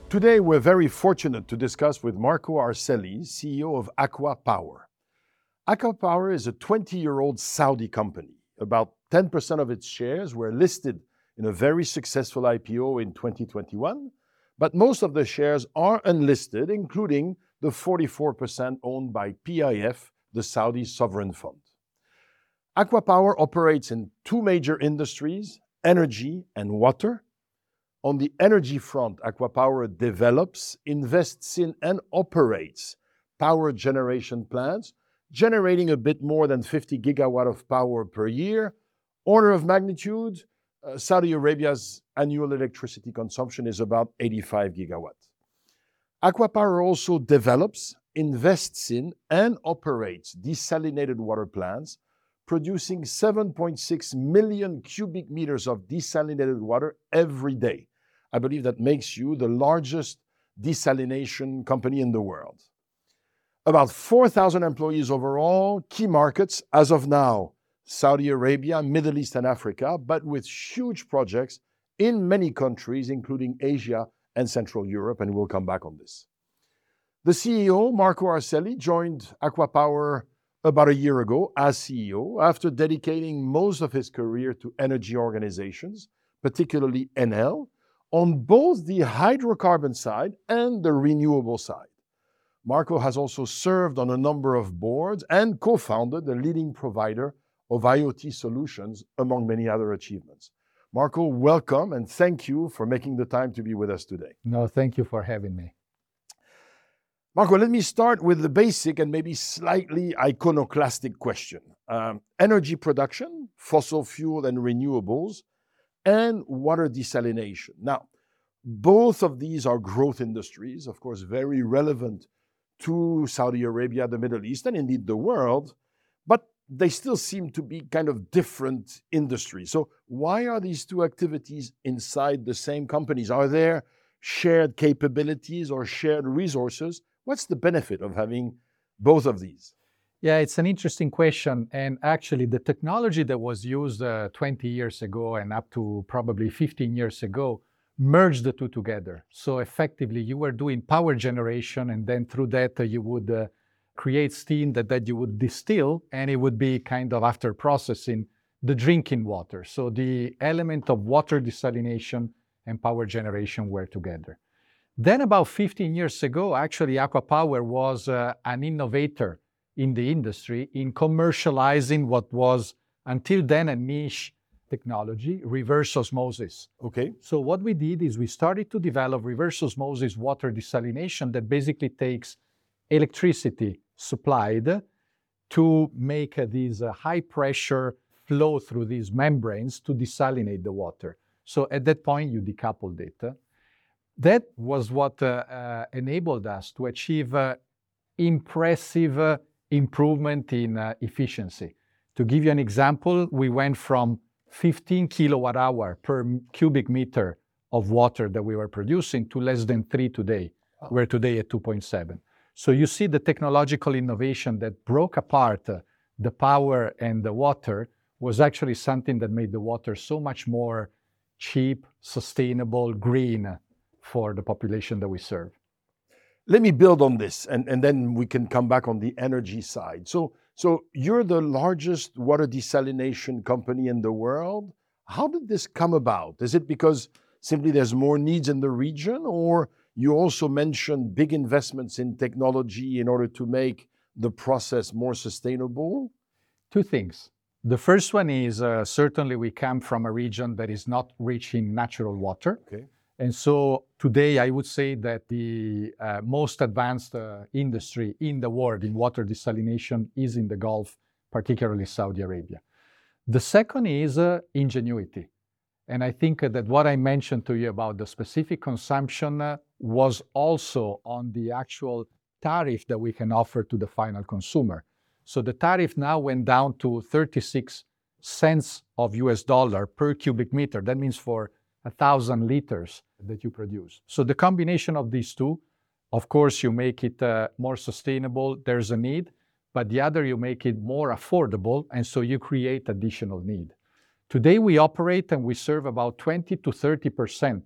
Today, we're very fortunate to discuss with Marco Arcelli, CEO of ACWA Power. ACWA Power is a 20-year-old Saudi company. About 10% of its shares were listed in a very successful IPO in 2021, but most of the shares are unlisted, including the 44% owned by PIF, the Saudi sovereign fund. ACWA Power operates in two major industries, energy and water. On the energy front, ACWA Power develops, invests in, and operates power generation plants, generating a bit more than 50 gigawatt of power per year. Order of magnitude, Saudi Arabia's annual electricity consumption is about 85 gigawatts. ACWA Power also develops, invests in, and operates desalinated water plants, producing 7.6 million cubic meters of desalinated water every day. I believe that makes you the largest desalination company in the world. About 4,000 employees overall, key markets as of now, Saudi Arabia, Middle East and Africa, but with huge projects in many countries, including Asia and Central Europe, and we'll come back on this. The CEO, Marco Arcelli, joined ACWA Power about a year ago as CEO after dedicating most of his career to energy organizations, particularly Enel, on both the hydrocarbon side and the renewable side. Marco has also served on a number of boards and co-founded the leading provider of IoT solutions, among many other achievements. Marco, welcome and thank you for making the time to be with us today. No, thank you for having me. Marco, let me start with the basic and maybe slightly iconoclastic question. Energy production, fossil fuel and renewables, and water desalination. Now, both of these are growth industries, of course, very relevant to Saudi Arabia, the Middle East, and indeed the world, but they still seem to be kind of different industries. So why are these two activities inside the same companies? Are there shared capabilities or shared resources? What's the benefit of having both of these? Yeah, it's an interesting question. And actually, the technology that was used 20 years ago and up to probably 15 years ago merged the two together. So effectively, you were doing power generation, and then through that, you would create steam that you would distill, and it would be kind of, after processing, the drinking water. So the element of water desalination and power generation were together. Then about 15 years ago, actually, ACWA Power was an innovator in the industry in commercializing what was until then a niche technology, reverse osmosis. Okay. So what we did is we started to develop reverse osmosis water desalination that basically takes electricity supplied to make these high pressure flow through these membranes to desalinate the water. So at that point, you decoupled it. That was what enabled us to achieve impressive improvement in efficiency. To give you an example, we went from 15 kilowatt hour per cubic meter of water that we were producing to less than 3 today. We're today at 2.7. So you see the technological innovation that broke apart the power and the water was actually something that made the water so much more cheap, sustainable, green for the population that we serve. Let me build on this, and then we can come back on the energy side. So you're the largest water desalination company in the world. How did this come about? Is it because simply there's more needs in the region, or you also mentioned big investments in technology in order to make the process more sustainable? Two things. The first one is certainly we come from a region that is not rich in natural water. Okay. And so today I would say that the most advanced industry in the world in water desalination is in the Gulf, particularly Saudi Arabia. The second is ingenuity. And I think that what I mentioned to you about the specific consumption was also on the actual tariff that we can offer to the final consumer. So the tariff now went down to 36 cents of US dollar per cubic meter. That means for 1,000 liters that you produce. So the combination of these two, of course, you make it more sustainable, there's a need, but the other, you make it more affordable, and so you create additional need. Today we operate and we serve about 20 to 30%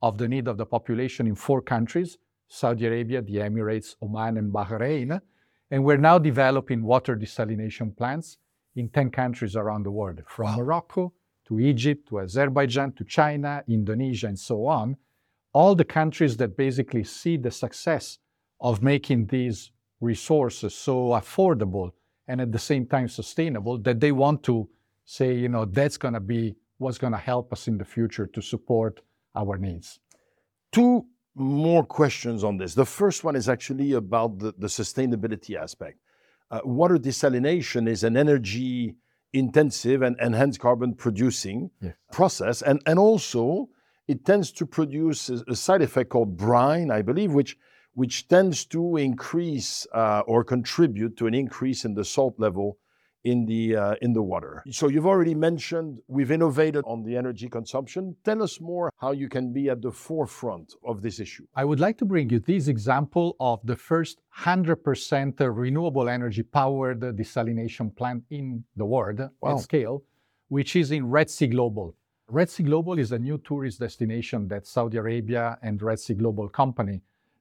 of the need of the population in 4 countries: Saudi Arabia, the Emirates, Oman, and Bahrain. And we're now developing water desalination plants in 10 countries around the world, from Morocco to Egypt to Azerbaijan to China, Indonesia, and so on. All the countries that basically see the success of making these resources so affordable and at the same time sustainable, that they want to say, that's going to be what's going to help us in the future to support our needs. 2 more questions on this. The first one is actually about the sustainability aspect. Water desalination is an energy intensive and hence carbon producing process. And also it tends to produce a side effect called brine, I believe, which tends to increase or contribute to an increase in the salt level in the water. So you've already mentioned we've innovated on the energy consumption. Tell us more how you can be at the forefront of this issue. I would like to bring you this example of the first 100% renewable energy powered desalination plant in the world at scale, which is in Red Sea Global. Red Sea Global is a new tourist destination that Saudi Arabia and Red Sea Global Company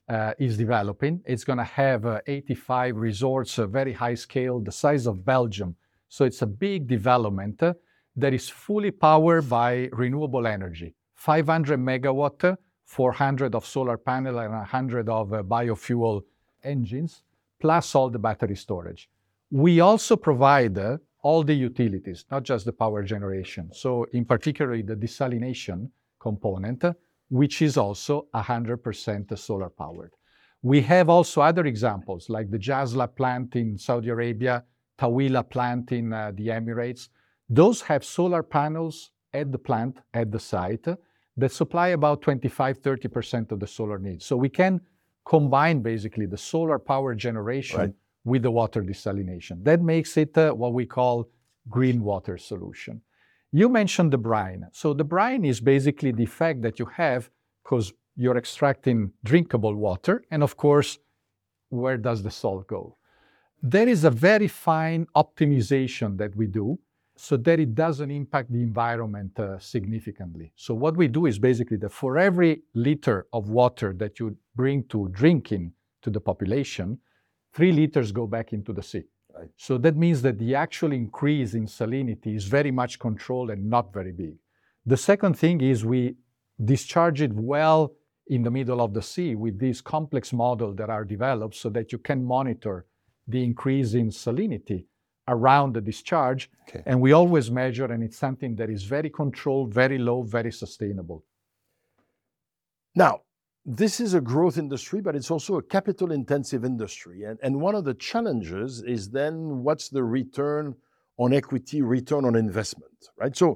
is developing. It's going to have 85 resorts, very high scale, the size of Belgium. So it's a big development that is fully powered by renewable energy. 500 megawatt, 400 of solar panel and 100 of biofuel engines, plus all the battery storage. We also provide all the utilities, not just the power generation. So in particular, the desalination component, which is also 100% solar powered. We have also other examples like the Jazla plant in Saudi Arabia, Tawila plant in the Emirates. Those have solar panels at the plant, at the site, that supply about 25-30% of the solar needs. So we can combine basically the solar power generation with the water desalination. That makes it what we call green water solution. You mentioned the brine. So the brine is basically the effect that you have because you're extracting drinkable water. And of course, where does the salt go? There is a very fine optimization that we do so that it doesn't impact the environment significantly. So what we do is basically that for every liter of water that you bring to drinking to the population, 3 liters go back into the sea. Right. So that means that the actual increase in salinity is very much controlled and not very big. The second thing is we discharge it well in the middle of the sea with these complex models that are developed so that you can monitor the increase in salinity around the discharge. Okay. And we always measure, and it's something that is very controlled, very low, very sustainable. Now, this is a growth industry, but it's also a capital-intensive industry. And one of the challenges is then what's the return on equity, return on investment, right? So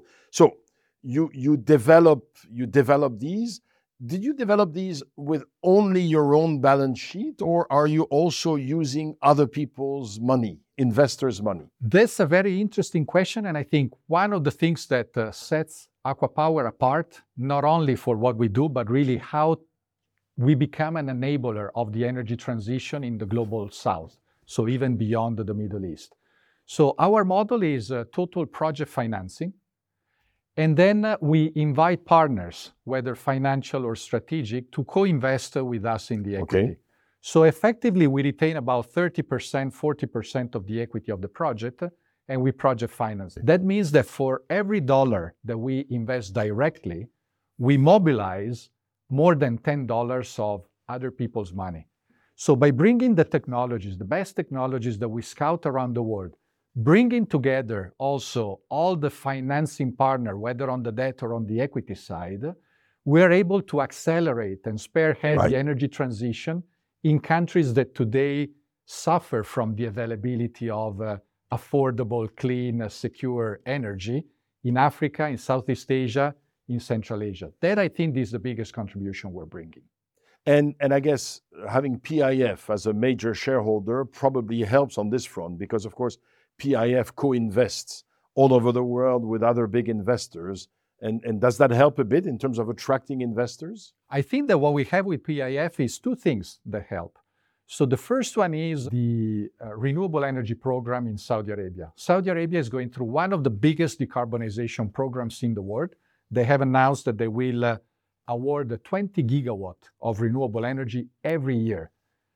you develop these. Did you develop these with only your own balance sheet, or are you also using other people's money, investors' money? That's a very interesting question, and I think one of the things that sets ACWA Power apart, not only for what we do, but really how we become an enabler of the energy transition in the global south, so even beyond the Middle East. So our model is total project financing, and then we invite partners, whether financial or strategic, to co-invest with us in the equity. Okay. So effectively, we retain about 30%, 40% of the equity of the project, and we project finance it. That means that for every dollar that we invest directly, we mobilize more than $10 of other people's money. So by bringing the technologies, the best technologies that we scout around the world, bringing together also all the financing partner, whether on the debt or on the equity side, we're able to accelerate and spearhead the energy transition in countries that today suffer from the availability of affordable, clean, secure energy in Africa, in Southeast Asia, in Central Asia. That, I think, is the biggest contribution we're bringing. And I guess having PIF as a major shareholder probably helps on this front because, of course, PIF co-invests all over the world with other big investors. And does that help a bit in terms of attracting investors? I think that what we have with PIF is 2 things that help. So the first one is the renewable energy program in Saudi Arabia. Saudi Arabia is going through one of the biggest decarbonization programs in the world. They have announced that they will award 20 gigawatt of renewable energy every year,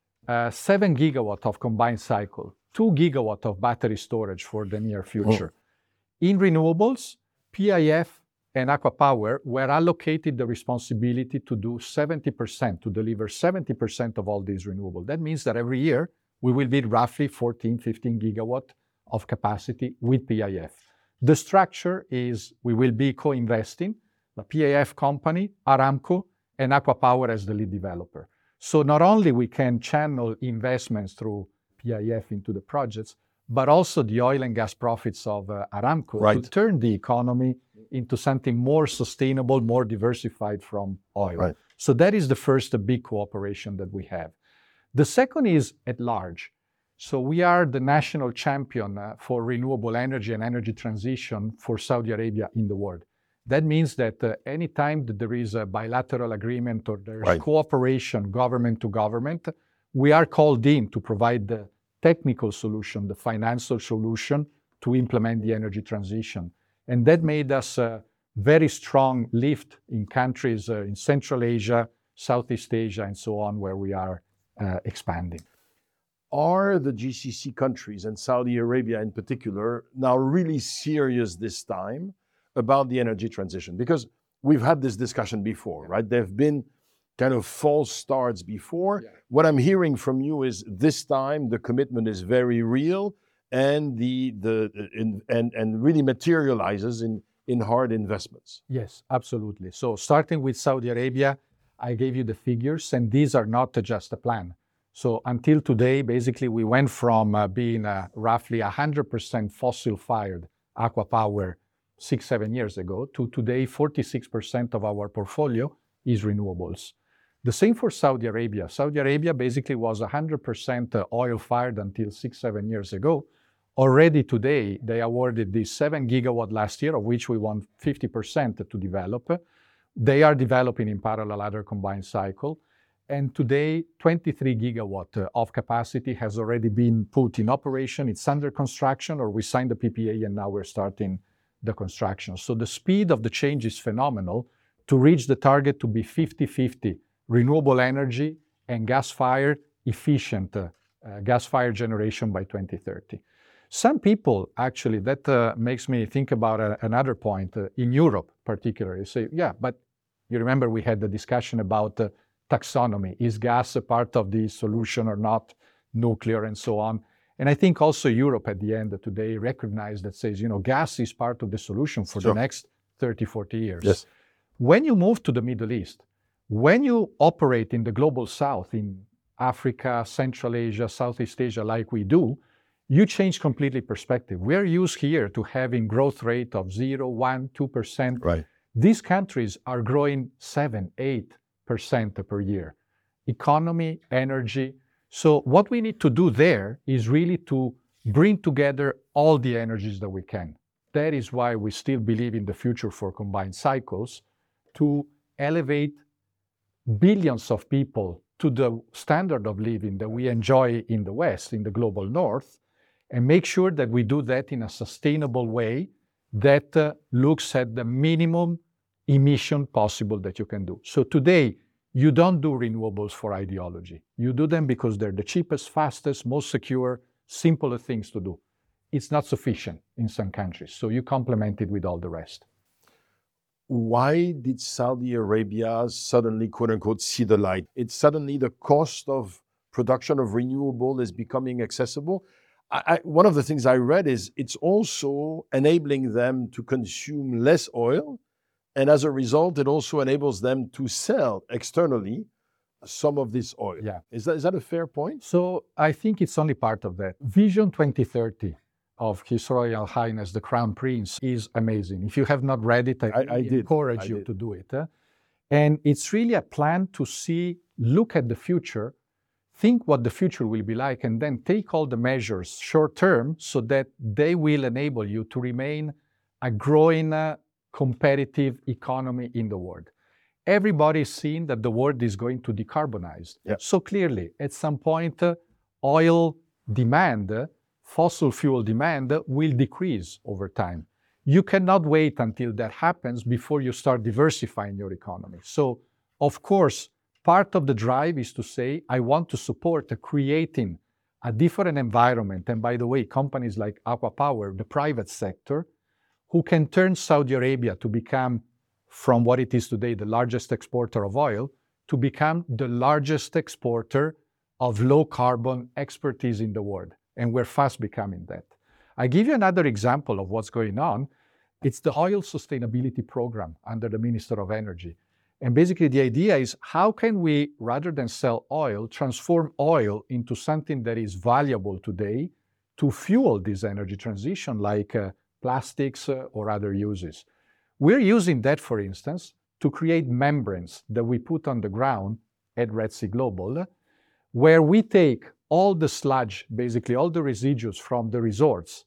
7 gigawatt of combined cycle, 2 gigawatt of battery storage for the near future. In renewables, PIF and ACWA Power were allocated the responsibility to do 70%, to deliver 70% of all these renewables. That means that every year we will build roughly 14, 15 gigawatt of capacity with PIF. The structure is we will be co-investing, the PIF company, Aramco, and ACWA Power as the lead developer. So not only we can channel investments through PIF into the projects, but also the oil and gas profits of Aramco to turn the economy into something more sustainable, more diversified from oil. Right. So that is the first big cooperation that we have. The second is at large. So we are the national champion for renewable energy and energy transition for Saudi Arabia in the world. That means that anytime that there is a bilateral agreement or there's cooperation government to government, we are called in to provide the technical solution, the financial solution to implement the energy transition. And that made us a very strong lift in countries in Central Asia, Southeast Asia, and so on, where we are expanding. Are the GCC countries, and Saudi Arabia in particular, now really serious this time about the energy transition? Because we've had this discussion before, right? There have been kind of false starts before. Yeah. What I'm hearing from you is this time the commitment is very real and really materializes in hard investments. Yes, absolutely. So starting with Saudi Arabia, I gave you the figures, and these are not just a plan. So until today, basically, we went from being roughly 100% fossil-fired ACWA Power 6-7 years ago to today 46% of our portfolio is renewables. The same for Saudi Arabia. Saudi Arabia basically was 100% oil-fired until 6-7 years ago. Already today, they awarded the 7 gigawatt last year, of which we want 50% to develop. They are developing in parallel other combined cycle. And today, 23 gigawatt of capacity has already been put in operation. It's under construction, or we signed the PPA and now we're starting the construction. So the speed of the change is phenomenal to reach the target to be 50-50 renewable energy and gas-fired, efficient gas-fired generation by 2030. Some people, actually, that makes me think about another point, in Europe particularly, say, yeah, but you remember we had the discussion about taxonomy. Is gas a part of the solution or not? Nuclear and so on. And I think also Europe at the end of today recognized that says, gas is part of the solution for the next 30, 40 years. Yes. When you move to the Middle East, when you operate in the global south, in Africa, Central Asia, Southeast Asia, like we do, you change completely perspective. We're used here to having growth rate of 0, 1, 2%. Right. These countries are growing 7, 8% per year. Economy, energy. So what we need to do there is really to bring together all the energies that we can. That is why we still believe in the future for combined cycles, to elevate billions of people to the standard of living that we enjoy in the West, in the global North, and make sure that we do that in a sustainable way that looks at the minimum emission possible that you can do. So today, you don't do renewables for ideology. You do them because they're the cheapest, fastest, most secure, simpler things to do. It's not sufficient in some countries, so you complement it with all the rest. Why did Saudi Arabia suddenly, quote unquote, see the light? It's suddenly the cost of production of renewable is becoming accessible. One of the things I read is it's also enabling them to consume less oil. And as a result, it also enables them to sell externally some of this oil. Yeah. Is that a fair point? So I think it's only part of that. Vision 2030 of His Royal Highness, the Crown Prince, is amazing. If you have not read it, I encourage you to do it. And it's really a plan to look at the future, think what the future will be like, and then take all the measures short term so that they will enable you to remain a growing competitive economy in the world. Everybody is seeing that the world is going to decarbonize. Yep. So clearly, at some point, oil demand, fossil fuel demand will decrease over time. You cannot wait until that happens before you start diversifying your economy. So, of course, part of the drive is to say, I want to support creating a different environment. And by the way, companies like ACWA Power, the private sector, who can turn Saudi Arabia to become, from what it is today, the largest exporter of oil, to become the largest exporter of low carbon expertise in the world. And we're fast becoming that. I give you another example of what's going on. It's the Oil Sustainability Program under the Minister of Energy. And basically the idea is, how can we, rather than sell oil, transform oil into something that is valuable today to fuel this energy transition, like plastics or other uses. We're using that, for instance, to create membranes that we put on the ground at Red Sea Global, where we take all the sludge, basically all the residues from the resorts,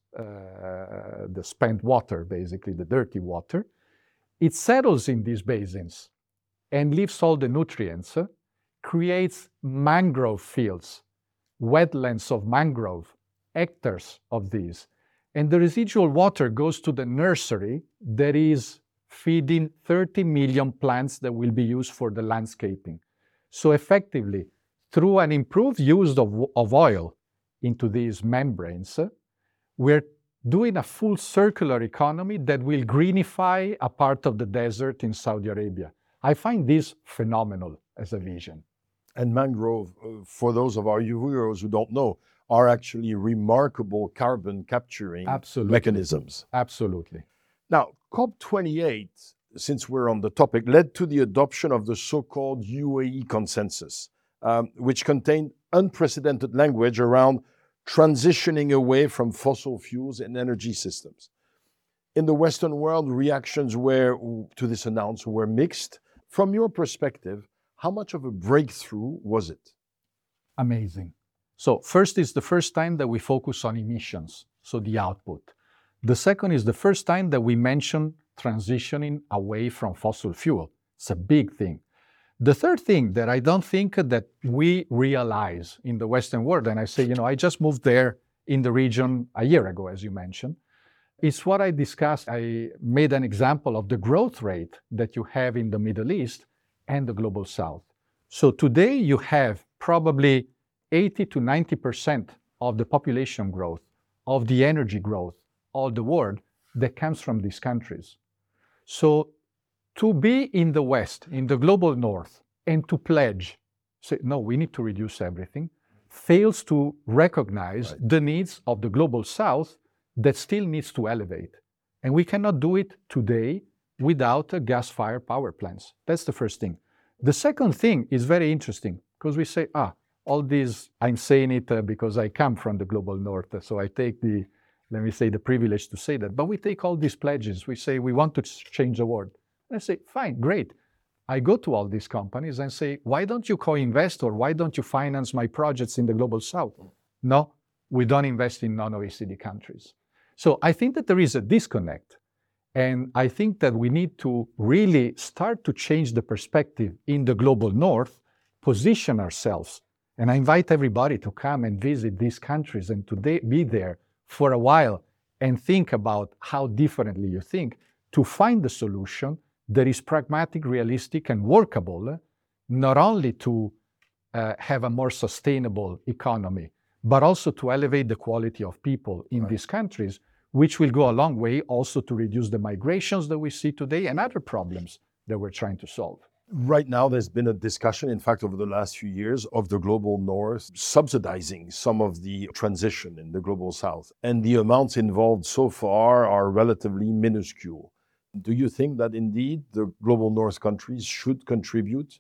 the spent water, basically the dirty water, it settles in these basins and leaves all the nutrients, creates mangrove fields, wetlands of mangrove, hectares of these. And the residual water goes to the nursery that is feeding 30 million plants that will be used for the landscaping. So effectively, through an improved use of oil into these membranes, we're doing a full circular economy that will greenify a part of the desert in Saudi Arabia. I find this phenomenal as a vision. And mangrove, for those of our viewers who don't know, are actually remarkable carbon capturing mechanisms. Absolutely. Now, COP28, since we're on the topic, led to the adoption of the so-called UAE consensus, which contained unprecedented language around transitioning away from fossil fuels and energy systems. In the Western world, reactions to this announcement were mixed. From your perspective, how much of a breakthrough was it? Amazing. So first is the first time that we focus on emissions, so the output. The second is the first time that we mention transitioning away from fossil fuel. It's a big thing. The third thing that I don't think that we realize in the Western world, and I say, I just moved there in the region a year ago, as you mentioned, is what I discussed. I made an example of the growth rate that you have in the Middle East and the Global South. So today you have probably 80 to 90% of the population growth, of the energy growth, of the world that comes from these countries. So to be in the West, in the global North, and to pledge, say, no, we need to reduce everything, fails to recognize the needs of the global South that still needs to elevate. And we cannot do it today without gas-fired power plants. That's the first thing. The second thing is very interesting, because we say, all these, I'm saying it because I come from the global North, so I take the privilege to say that. But we take all these pledges. We say we want to change the world. And I say, fine, great. I go to all these companies and say, why don't you co-invest, or why don't you finance my projects in the global South? No, we don't invest in non-OECD countries. So I think that there is a disconnect. And I think that we need to really start to change the perspective in the global North, position ourselves. And I invite everybody to come and visit these countries and to be there for a while and think about how differently you think to find the solution that is pragmatic, realistic, and workable, not only to have a more sustainable economy, but also to elevate the quality of people in these countries, which will go a long way also to reduce the migrations that we see today and other problems that we're trying to solve. Right now, there's been a discussion, in fact, over the last few years, of the global North subsidizing some of the transition in the global South. And the amounts involved so far are relatively minuscule. Do you think that indeed the global North countries should contribute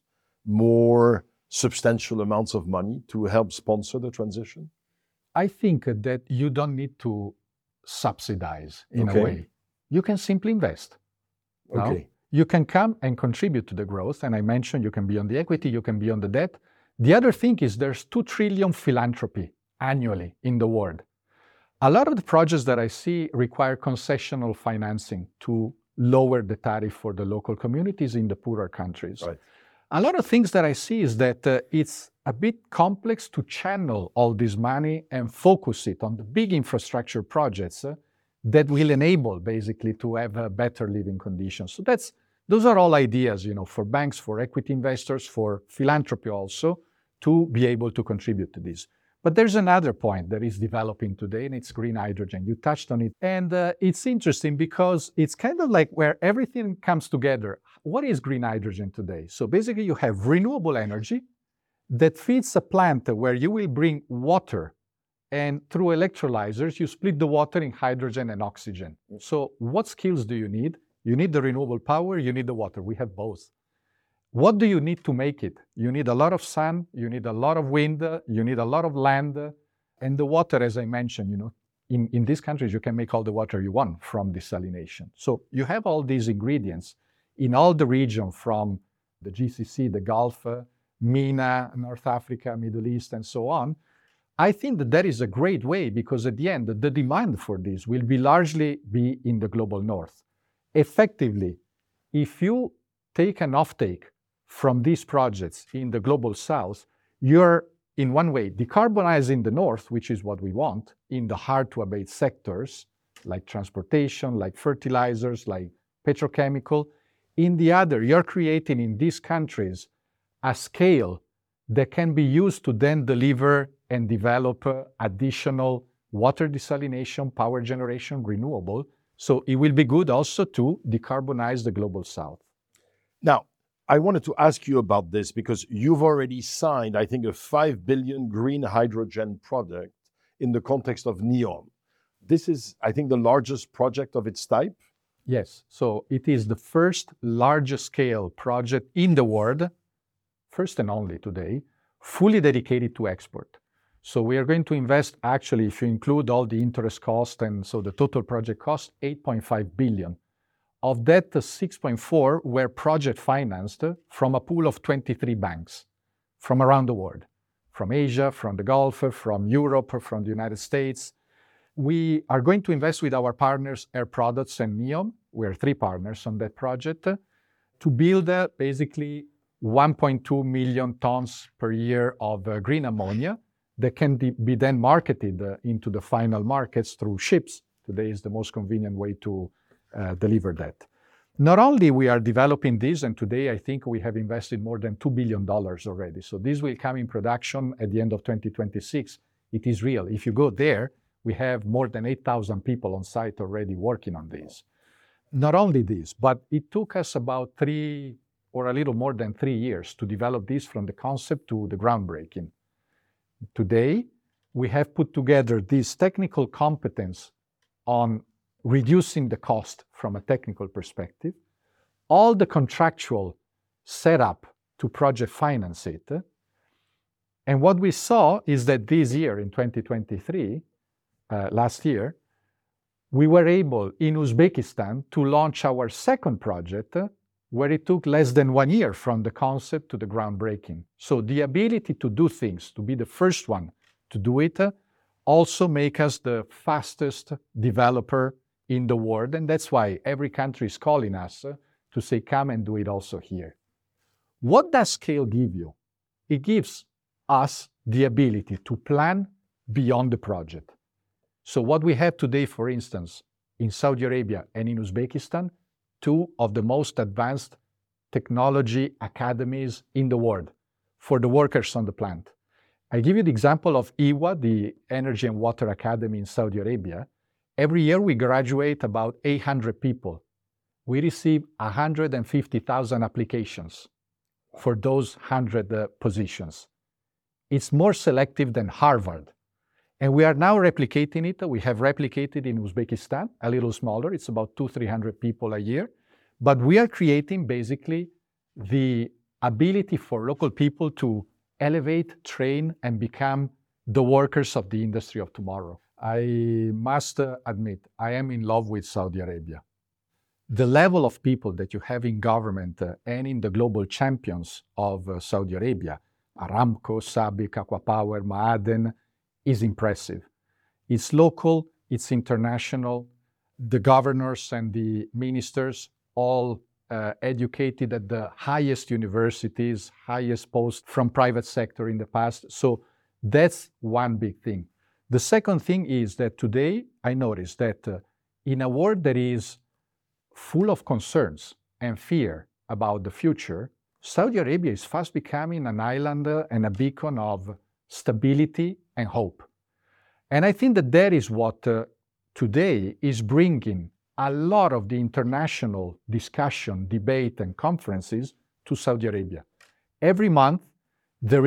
more substantial amounts of money to help sponsor the transition? I think that you don't need to subsidize in a way. You can simply invest. Okay. You can come and contribute to the growth. And I mentioned you can be on the equity, you can be on the debt. The other thing is there's 2 trillion philanthropy annually in the world. A lot of the projects that I see require concessional financing to lower the tariff for the local communities in the poorer countries. Right. A lot of things that I see is that it's a bit complex to channel all this money and focus it on the big infrastructure projects that will enable basically to have better living conditions. So those are all ideas, for banks, for equity investors, for philanthropy also, to be able to contribute to this. But there's another point that is developing today, and it's green hydrogen. You touched on it. And it's interesting because it's kind of like where everything comes together. What is green hydrogen today? So basically you have renewable energy that feeds a plant where you will bring water, and through electrolyzers, you split the water in hydrogen and oxygen. So what skills do you need? You need the renewable power, you need the water. We have both. What do you need to make it? You need a lot of sun, you need a lot of wind, you need a lot of land, and the water, as I mentioned, in these countries, you can make all the water you want from desalination. So you have all these ingredients in all the region from the GCC, the Gulf, MENA, North Africa, Middle East, and so on. I think that is a great way because at the end, the demand for this will largely be in the global north. Effectively, if you take an offtake from these projects in the global south, you're in one way decarbonizing the north, which is what we want, in the hard-to-abate sectors like transportation, like fertilizers, like petrochemical. In the other, you're creating in these countries a scale that can be used to then deliver and develop additional water desalination, power generation, renewable. So it will be good also to decarbonize the global south. Now, I wanted to ask you about this because you've already signed, I think, a 5 billion green hydrogen project in the context of NEOM. This is, I think, the largest project of its type. Yes, so it is the first largest scale project in the world, first and only today, fully dedicated to export. So we are going to invest, actually, if you include all the interest cost, and so the total project cost, 8.5 billion. Of that, 6.4 were project financed from a pool of 23 banks from around the world, from Asia, from the Gulf, from Europe, from the United States. We are going to invest with our partners, Air Products and NEOM. We are 3 partners on that project to build basically 1.2 million tons per year of green ammonia that can be then marketed into the final markets through ships. Today is the most convenient way to deliver that. Not only we are developing this, and today I think we have invested more than $2 billion already. So this will come in production at the end of 2026. It is real. If you go there, we have more than 8,000 people on site already working on this. Not only this, but it took us about 3 or a little more than 3 years to develop this from the concept to the groundbreaking. Today, we have put together this technical competence on reducing the cost from a technical perspective, all the contractual setup to project finance it. And what we saw is that this year, in 2023, last year, we were able in Uzbekistan to launch our second project where it took less than 1 year from the concept to the groundbreaking. So the ability to do things, to be the first one to do it, also make us the fastest developer in the world. And that's why every country is calling us to say, come and do it also here. What does scale give you? It gives us the ability to plan beyond the project. So what we have today, for instance, in Saudi Arabia and in Uzbekistan, 2 of the most advanced technology academies in the world for the workers on the plant. I give you the example of EWA, the Energy and Water Academy in Saudi Arabia. Every year we graduate about 800 people. We receive 150,000 applications for those 100 positions. It's more selective than Harvard. And we are now replicating it. We have replicated in Uzbekistan, a little smaller. It's about 200-300 people a year. But we are creating basically the ability for local people to elevate, train, and become the workers of the industry of tomorrow. I must admit, I am in love with Saudi Arabia. The level of people that you have in government and in the global champions of Saudi Arabia, Aramco, SABIC, ACWA Power, Ma'aden, is impressive. It's local, it's international. The governors and the ministers all educated at the highest universities, highest posts from private sector in the past. So that's one big thing. The second thing is that today I noticed that in a world that is full of concerns and fear about the future, Saudi Arabia is fast becoming an island and a beacon of stability and hope. And I think that that is what today is bringing a lot of the international discussion, debate, and conferences to Saudi Arabia. Every month, there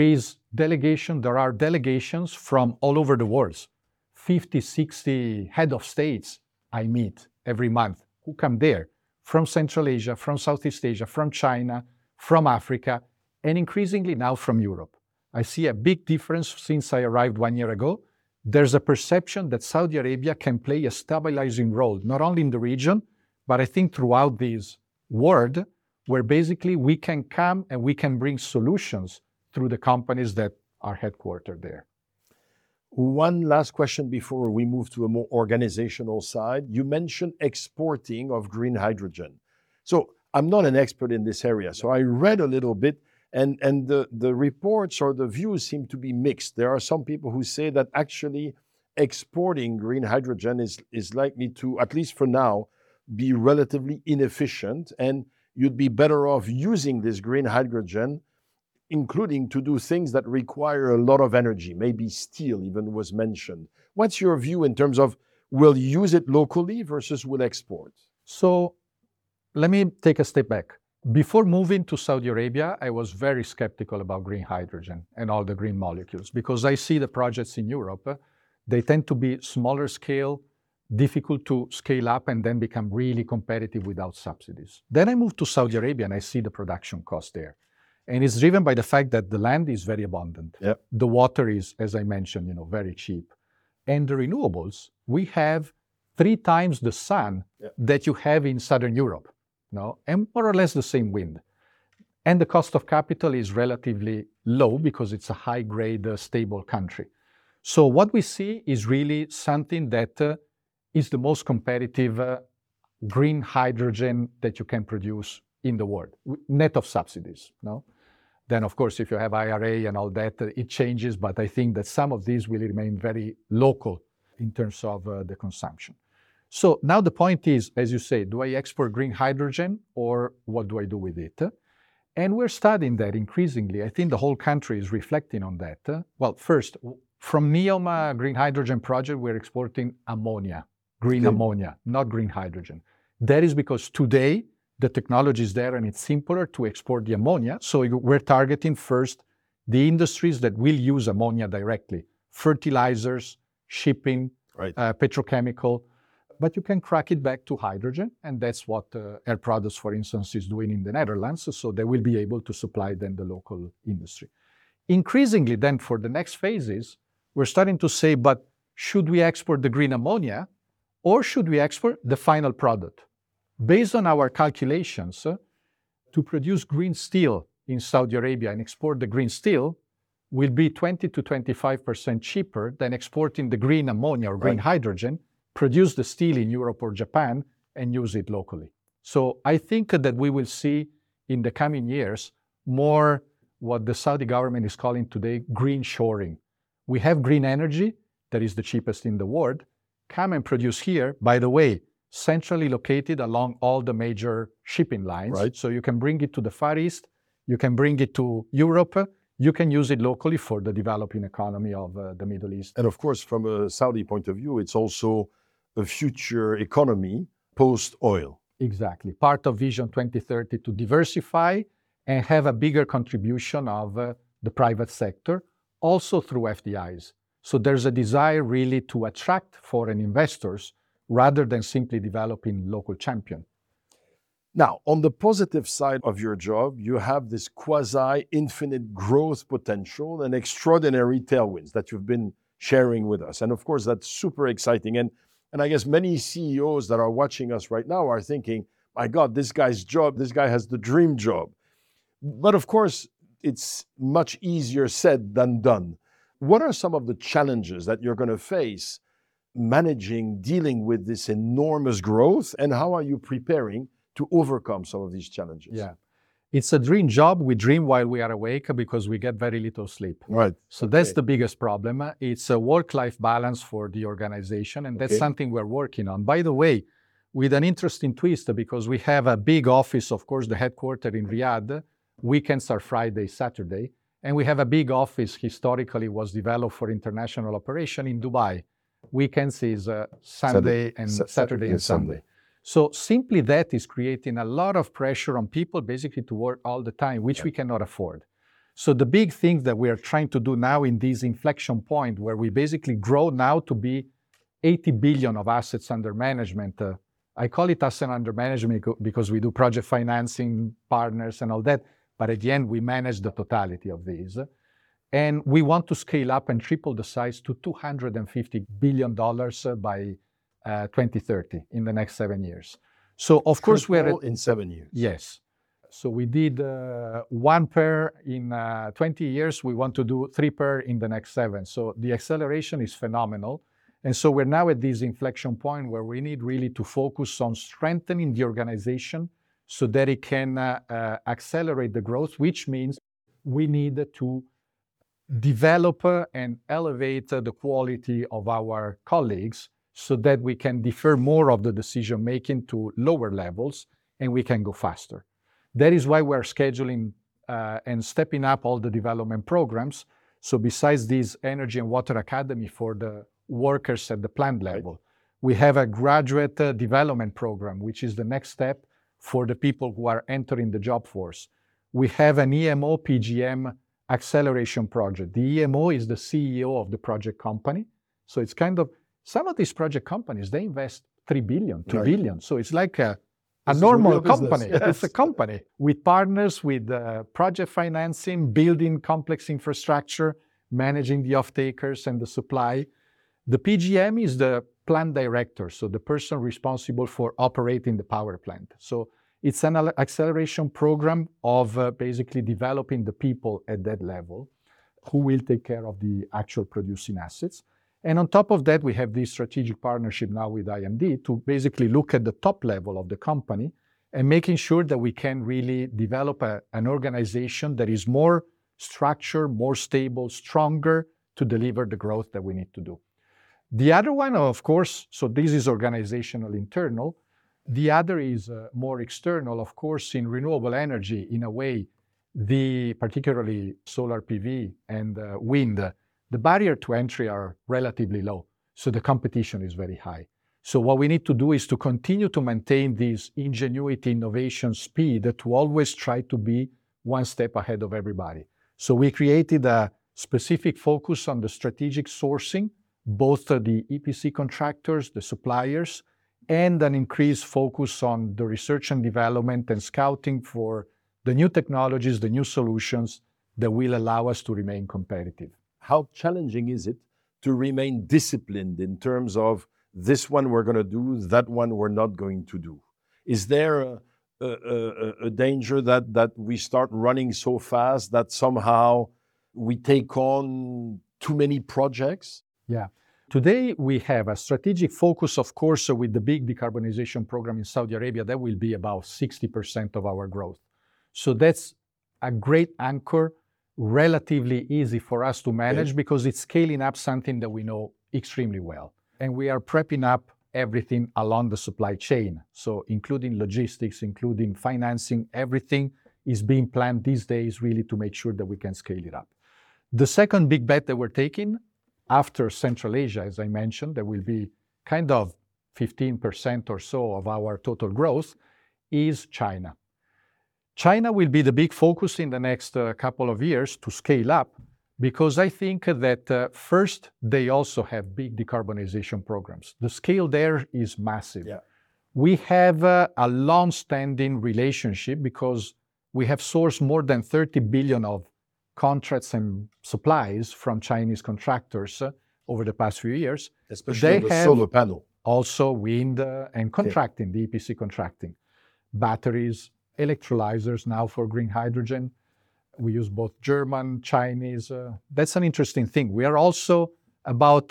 are delegations from all over the world. 50, 60 head of states I meet every month who come there from Central Asia, from Southeast Asia, from China, from Africa, and increasingly now from Europe. I see a big difference since I arrived 1 year ago. There's a perception that Saudi Arabia can play a stabilizing role, not only in the region, but I think throughout this world, where basically we can come and we can bring solutions through the companies that are headquartered there. One last question before we move to a more organizational side. You mentioned exporting of green hydrogen. So I'm not an expert in this area, so I read a little bit, and the reports or the views seem to be mixed. There are some people who say that actually exporting green hydrogen is likely to, at least for now, be relatively inefficient, and you'd be better off using this green hydrogen, including to do things that require a lot of energy. Maybe steel even was mentioned. What's your view in terms of will you use it locally versus will export? So let me take a step back. Before moving to Saudi Arabia, I was very skeptical about green hydrogen and all the green molecules because I see the projects in Europe, they tend to be smaller scale, difficult to scale up and then become really competitive without subsidies. Then I moved to Saudi Arabia and I see the production cost there. And it's driven by the fact that the land is very abundant. Yep. The water is, as I mentioned, very cheap. And the renewables, we have 3 times the sun that you have in Southern Europe. And more or less the same wind. And the cost of capital is relatively low because it's a high-grade, stable country. So what we see is really something that is the most competitive green hydrogen that you can produce in the world, net of subsidies. Then, of course, if you have IRA and all that, it changes, but I think that some of these will remain very local in terms of the consumption. So now the point is, as you say, do I export green hydrogen or what do I do with it? And we're studying that increasingly. I think the whole country is reflecting on that. Well, first, from NEOM Green Hydrogen Project, we're exporting ammonia, green ammonia, not green hydrogen. That is because today the technology is there and it's simpler to export the ammonia. So we're targeting first the industries that will use ammonia directly, fertilizers, shipping, petrochemical. But you can crack it back to hydrogen, and that's what Air Products, for instance, is doing in the Netherlands, so they will be able to supply then the local industry. Increasingly then for the next phases, we're starting to say, but should we export the green ammonia or should we export the final product? Based on our calculations, to produce green steel in Saudi Arabia and export the green steel will be 20 to 25% cheaper than exporting the green ammonia or green hydrogen, produce the steel in Europe or Japan, and use it locally. So I think that we will see in the coming years more what the Saudi government is calling today green shoring. We have green energy that is the cheapest in the world. Come and produce here, by the way, centrally located along all the major shipping lines. So you can bring it to the Far East, you can bring it to Europe, you can use it locally for the developing economy of the Middle East. And of course, from a Saudi point of view, it's also a future economy post-oil. Exactly. Part of Vision 2030 to diversify and have a bigger contribution of the private sector, also through FDIs. So there's a desire really to attract foreign investors rather than simply developing local champion. Now, on the positive side of your job, you have this quasi-infinite growth potential and extraordinary tailwinds that you've been sharing with us. And of course, that's super exciting. And I guess many CEOs that are watching us right now are thinking, my God, this guy's job, this guy has the dream job. But of course, it's much easier said than done. What are some of the challenges that you're going to face dealing with this enormous growth, and how are you preparing to overcome some of these challenges? Yeah, It's a dream job. We dream while we are awake because we get very little sleep. Right. So that's the biggest problem. It's a work-life balance for the organization, and that's something we're working on. By the way, with an interesting twist, because we have a big office, of course, the headquarters in Riyadh. Weekends are Friday, Saturday. And we have a big office, historically was developed for international operation in Dubai. Weekends is Saturday and Sunday. So simply that is creating a lot of pressure on people basically to work all the time, which we cannot afford. So the big thing that we are trying to do now in this inflection point where we basically grow now to be 80 billion of assets under management. I call it asset under management because we do project financing, partners and all that. But at the end, we manage the totality of these. And we want to scale up and triple the size to $250 billion by 2030 in the next 7 years. So of course we're in 7 years. Yes. So we did 1 pair in 20 years. We want to do 3 pair in the next 7. So the acceleration is phenomenal. And so we're now at this inflection point where we need really to focus on strengthening the organization so that it can accelerate the growth, which means we need to develop and elevate the quality of our colleagues so that we can defer more of the decision making to lower levels and we can go faster. That is why we're scheduling and stepping up all the development programs. So besides this Energy and Water Academy for the workers at the plant level, we have a graduate development program, which is the next step for the people who are entering the job force. We have an EMO PGM acceleration project. The EMO is the CEO of the project company. So it's kind of, some of these project companies, they invest 3 billion, 2 billion. So it's like a normal company. Yes. It's a company with partners, with project financing, building complex infrastructure, managing the off-takers and the supply. The PGM is the plant director, so the person responsible for operating the power plant. So it's an acceleration program of basically developing the people at that level who will take care of the actual producing assets. And on top of that, we have this strategic partnership now with IMD to basically look at the top level of the company and making sure that we can really develop an organization that is more structured, more stable, stronger to deliver the growth that we need to do. The other one, of course, so this is organizational internal. The other is more external, of course, in renewable energy. In a way, particularly solar PV and wind, the barrier to entry are relatively low. So the competition is very high. So what we need to do is to continue to maintain this ingenuity, innovation, speed to always try to be one step ahead of everybody. So we created a specific focus on the strategic sourcing, both the EPC contractors, the suppliers, and an increased focus on the research and development and scouting for the new technologies, the new solutions that will allow us to remain competitive. How challenging is it to remain disciplined in terms of this one we're going to do, that one we're not going to do? Is there a danger that we start running so fast that somehow we take on too many projects? Yeah. Today, we have a strategic focus, of course, with the big decarbonization program in Saudi Arabia. That will be about 60% of our growth. So that's a great anchor, relatively easy for us to manage because it's scaling up something that we know extremely well. And we are prepping up everything along the supply chain. So including logistics, including financing, everything is being planned these days really to make sure that we can scale it up. The second big bet that we're taking after Central Asia, as I mentioned, there will be kind of 15% or so of our total growth, is China. China will be the big focus in the next couple of years to scale up because I think that first, they also have big decarbonization programs. The scale there is massive. Yeah. We have a long-standing relationship because we have sourced more than 30 billion of contracts and supplies from Chinese contractors over the past few years. Especially the solar panel. Also wind and contracting, the EPC contracting. Batteries, electrolyzers now for green hydrogen. We use both German, Chinese. That's an interesting thing. We are also about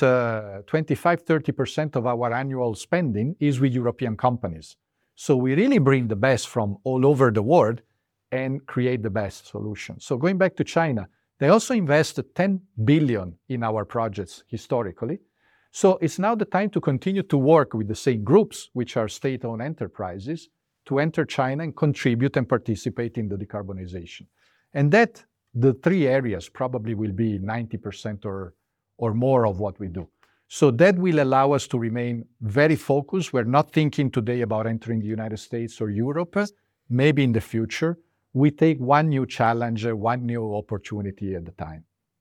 25-30% of our annual spending is with European companies. So we really bring the best from all over the world and create the best solution. So going back to China, they also invested 10 billion in our projects historically. So it's now the time to continue to work with the same groups, which are state-owned enterprises, to enter China and contribute and participate in the decarbonization. And that, the three areas probably will be 90% or more of what we do. So that will allow us to remain very focused. We're not thinking today about entering the United States or Europe. Maybe in the future, we take one new challenge, one new opportunity at a time.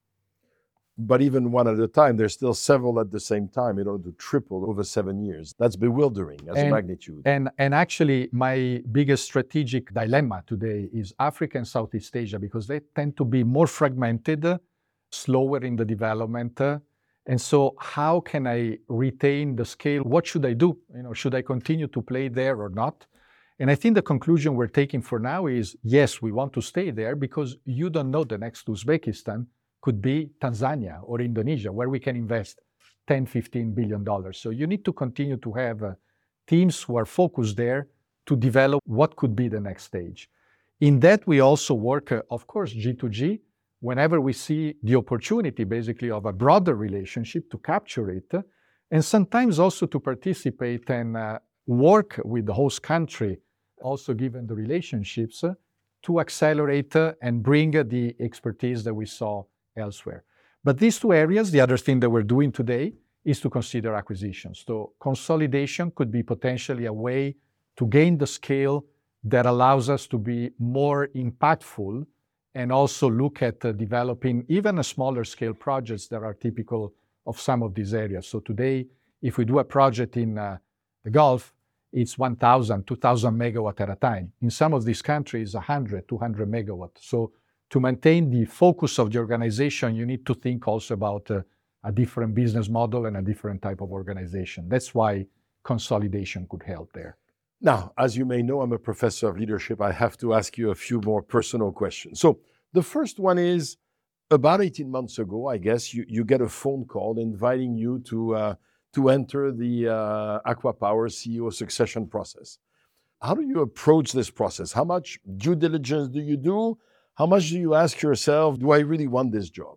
But even one at a time, there's still several at the same time in order to triple over 7 years. That's bewildering as a magnitude. And actually, my biggest strategic dilemma today is Africa and Southeast Asia, because they tend to be more fragmented, slower in the development. And so how can I retain the scale? What should I do? Should I continue to play there or not? And I think the conclusion we're taking for now is, yes, we want to stay there because you don't know the next Uzbekistan could be Tanzania or Indonesia, where we can invest $10, $15 billion. So you need to continue to have teams who are focused there to develop what could be the next stage. In that, we also work, of course, G2G, whenever we see the opportunity, basically, of a broader relationship to capture it, and sometimes also to participate and work with the host country, also given the relationships, to accelerate and bring the expertise that we saw elsewhere. But these two areas, the other thing that we're doing today is to consider acquisitions. So consolidation could be potentially a way to gain the scale that allows us to be more impactful and also look at developing even a smaller scale projects that are typical of some of these areas. So today, if we do a project in the Gulf, it's 1,000, 2,000 megawatt at a time. In some of these countries, 100, 200 megawatt. So to maintain the focus of the organization, you need to think also about a different business model and a different type of organization. That's why consolidation could help there. Now, as you may know, I'm a professor of leadership. I have to ask you a few more personal questions. So the first one is, about 18 months ago, I guess, you get a phone call inviting you to enter the ACWA Power CEO succession process. How do you approach this process? How much due diligence do you do? How much do you ask yourself, do I really want this job?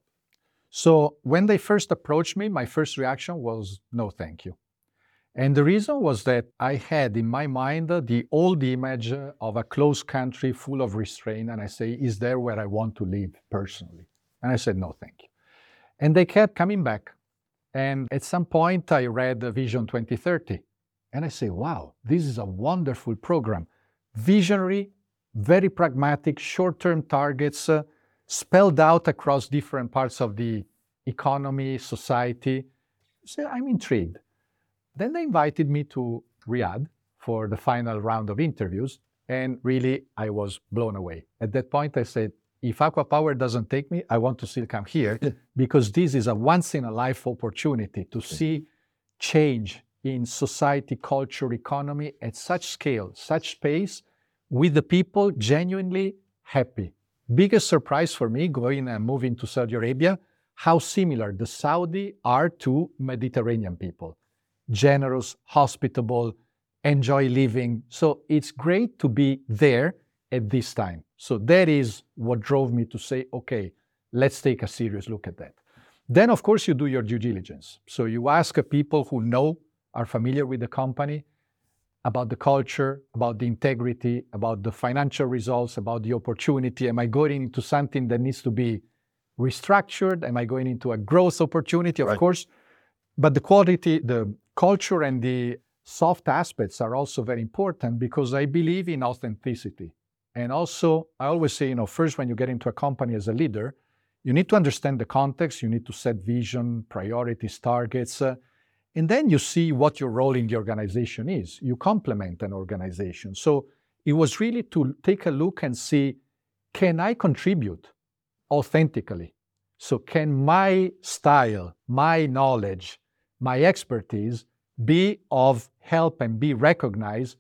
So when they first approached me, my first reaction was, no, thank you. And the reason was that I had in my mind the old image of a closed country full of restraint. And I say, is there where I want to live personally? And I said, no, thank you. And they kept coming back. And at some point, I read Vision 2030. And I say, wow, this is a wonderful program. Visionary, very pragmatic, short-term targets spelled out across different parts of the economy, society. So I'm intrigued. Then they invited me to Riyadh for the final round of interviews. And really, I was blown away. At that point, I said, if ACWA Power doesn't take me, I want to still come here because this is a once-in-a-life opportunity to see change in society, culture, economy at such scale, such pace, with the people genuinely happy. Biggest surprise for me going and moving to Saudi Arabia, how similar the Saudi are to Mediterranean people. Generous, hospitable, enjoy living. So it's great to be there at this time. So that is what drove me to say, okay, let's take a serious look at that. Then, of course, you do your due diligence. So you ask people who know, are familiar with the company, about the culture, about the integrity, about the financial results, about the opportunity. Am I going into something that needs to be restructured? Am I going into a growth opportunity? Of course. But the quality, the culture, and the soft aspects are also very important because I believe in authenticity. And also, I always say, first, when you get into a company as a leader, you need to understand the context, you need to set vision, priorities, targets, and then you see what your role in the organization is. You complement an organization. So it was really to take a look and see, can I contribute authentically? So can my style, my knowledge, my expertise be of help and be recognized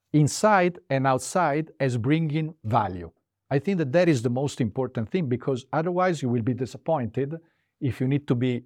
inside and outside as bringing value? I think that that is the most important thing because otherwise you will be disappointed if you need to be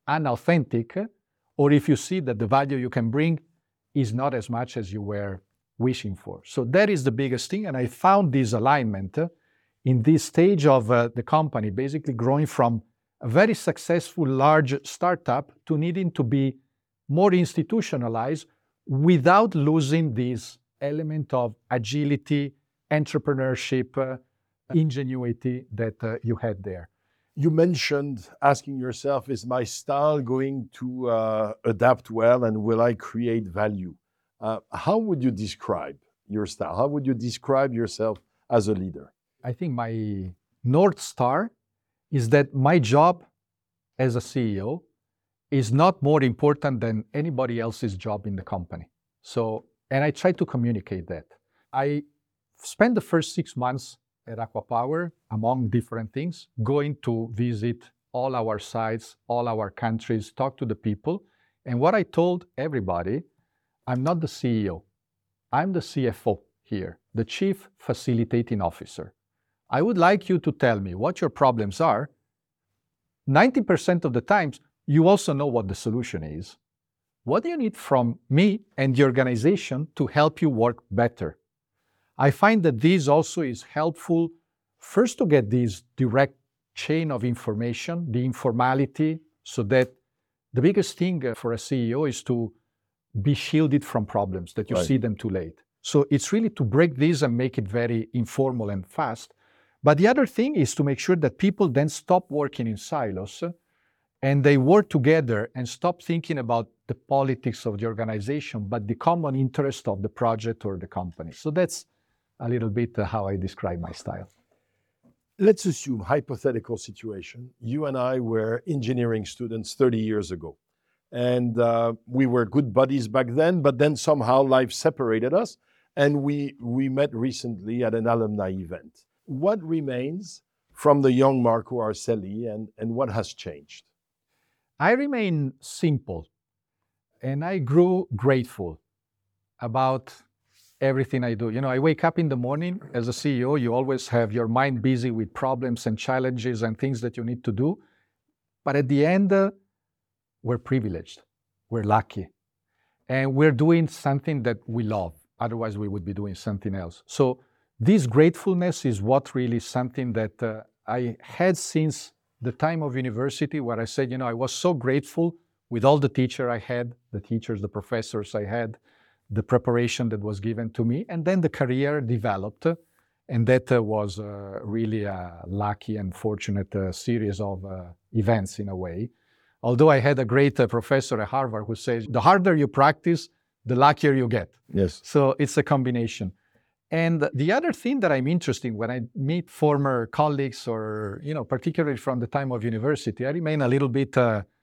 unauthentic or if you see that the value you can bring is not as much as you were wishing for. So that is the biggest thing. And I found this alignment in this stage of the company, basically growing from a very successful large startup to needing to be more institutionalized without losing this element of agility, entrepreneurship, ingenuity that you had there. You mentioned asking yourself, is my style going to adapt well, and will I create value? How would you describe your style? How would you describe yourself as a leader? I think my North Star is that my job as a CEO is not more important than anybody else's job in the company. So, and I try to communicate that. I spent the first 6 months at ACWA Power, among different things, going to visit all our sites, all our countries, talk to the people. And what I told everybody, I'm not the CEO. I'm the CFO here, the Chief Facilitating Officer. I would like you to tell me what your problems are. 90% of the times, you also know what the solution is. What do you need from me and the organization to help you work better? I find that this also is helpful, first to get this direct chain of information, the informality, so that the biggest thing for a CEO is to be shielded from problems, that you see them too late. So it's really to break this and make it very informal and fast. But the other thing is to make sure that people then stop working in silos and they work together and stop thinking about the politics of the organization, but the common interest of the project or the company. So that's a little bit how I describe my style. Let's assume, hypothetical situation, you and I were engineering students 30 years ago. And we were good buddies back then, but then somehow life separated us. And we met recently at an alumni event. What remains from the young Marco Arcelli, and what has changed? I remain simple, and I grew grateful about everything I do. You know, I wake up in the morning as a CEO, you always have your mind busy with problems and challenges and things that you need to do. But at the end, we're privileged, we're lucky, and we're doing something that we love. Otherwise, we would be doing something else. So this gratefulness is what really something that I had since the time of university, where I said, you know, I was so grateful with all the teachers I had, the teachers, the professors I had, the preparation that was given to me, and then the career developed. And that was really a lucky and fortunate series of events in a way. Although I had a great professor at Harvard who says, the harder you practice, the luckier you get. Yes. So it's a combination. And the other thing that I'm interested in when I meet former colleagues or, you know, particularly from the time of university, I remain a little bit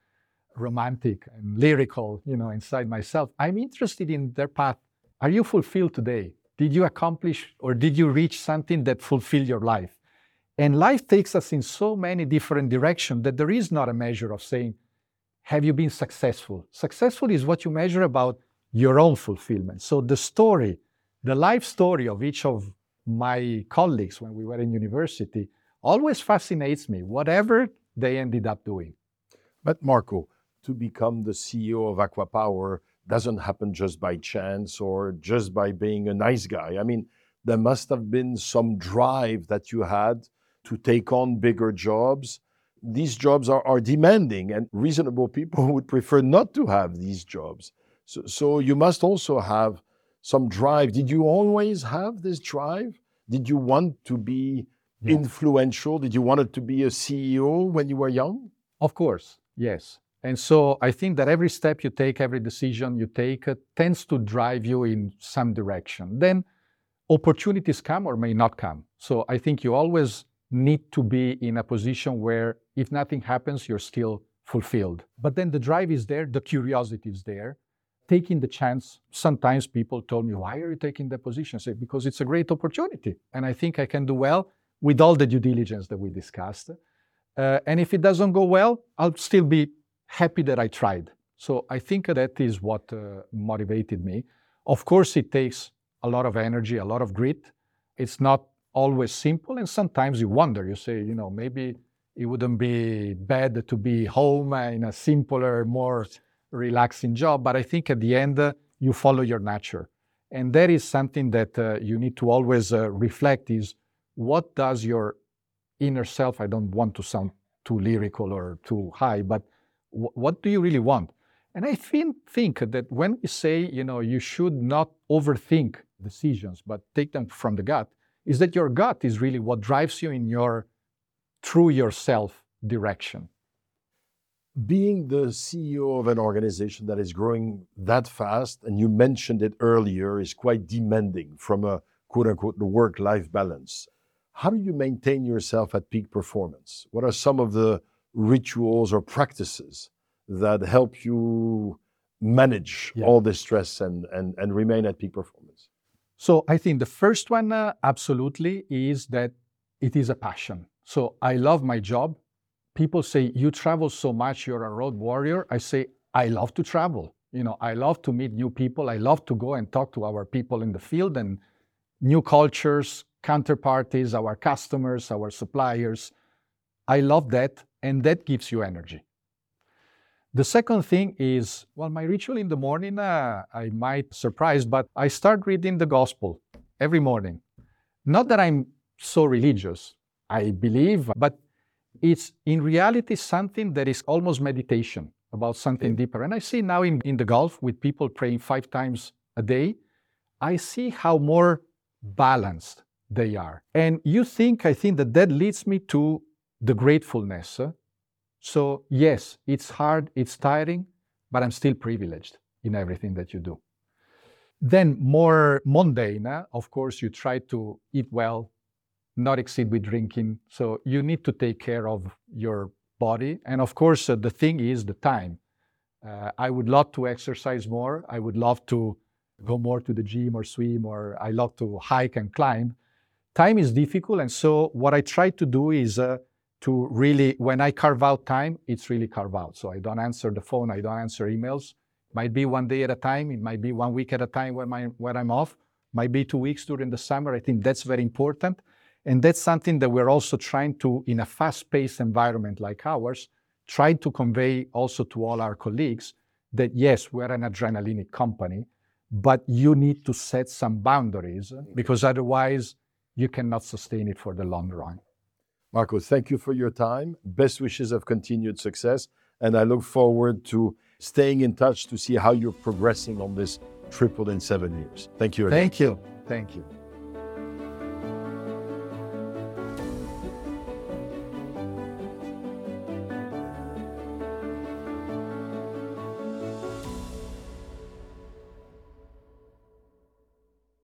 romantic and lyrical, you know, inside myself. I'm interested in their path. Are you fulfilled today? Did you accomplish or did you reach something that fulfilled your life? And life takes us in so many different directions that there is not a measure of saying, have you been successful? Successful is what you measure about your own fulfillment. So the story, the life story of each of my colleagues when we were in university always fascinates me, whatever they ended up doing. But Marco, to become the CEO of ACWA Power doesn't happen just by chance or just by being a nice guy. I mean, there must have been some drive that you had to take on bigger jobs. These jobs are demanding, and reasonable people would prefer not to have these jobs. So you must also have some drive. Did you always have this drive? Did you want to be influential? Did you want to be a CEO when you were young? Of course, yes. And so I think that every step you take, every decision you take tends to drive you in some direction. Then opportunities come or may not come. So I think you always need to be in a position where if nothing happens, you're still fulfilled. But then the drive is there, the curiosity is there. Taking the chance, sometimes people told me, why are you taking that position? I say, because it's a great opportunity. And I think I can do well with all the due diligence that we discussed. And if it doesn't go well, I'll still be happy that I tried. So I think that is what motivated me. Of course, it takes a lot of energy, a lot of grit. It's not always simple. And sometimes you wonder, you say, you know, maybe it wouldn't be bad to be home in a simpler, more relaxing job. But I think at the end, you follow your nature. And that is something that you need to always reflect is what does your inner self, I don't want to sound too lyrical or too high, but what do you really want? And I think that when we say, you should not overthink decisions, but take them from the gut, is that your gut is really what drives you in your true yourself direction. Being the CEO of an organization that is growing that fast, and you mentioned it earlier, is quite demanding from a quote-unquote work-life balance. How do you maintain yourself at peak performance? What are some of the rituals or practices that help you manage all this stress and remain at peak performance? So I think the first one absolutely is that it is a passion. So I love my job. People say, you travel so much, you're a road warrior. I say, I love to travel. I love to meet new people. I love to go and talk to our people in the field and new cultures, counterparties, our customers, our suppliers. I love that, and that gives you energy. The second thing is, my ritual in the morning, I might surprise, but I start reading the gospel every morning. Not that I'm so religious, I believe, but it's in reality something that is almost meditation about something deeper. And I see now in the Gulf with people praying 5 times a day, I see how more balanced they are. And I think that leads me to the gratefulness. So yes, it's hard, it's tiring, but I'm still privileged in everything that you do. Then more mundane, of course, you try to eat well, not exceed with drinking. So you need to take care of your body. And of course, the thing is the time. I would love to exercise more. I would love to go more to the gym or swim, or I love to hike and climb. Time is difficult. And so what I try to do is to really, when I carve out time, it's really carve out. So I don't answer the phone. I don't answer emails. Might be 1 day at a time. It might be 1 week at a time when I'm off. Might be 2 weeks during the summer. I think that's very important. And that's something that we're also trying to, in a fast-paced environment like ours, try to convey also to all our colleagues that yes, we're an adrenalinic company, but you need to set some boundaries because otherwise you cannot sustain it for the long run. Marco, thank you for your time. Best wishes of continued success. And I look forward to staying in touch to see how you're progressing on this triple in 7 years. Thank you again. Thank you. Thank you.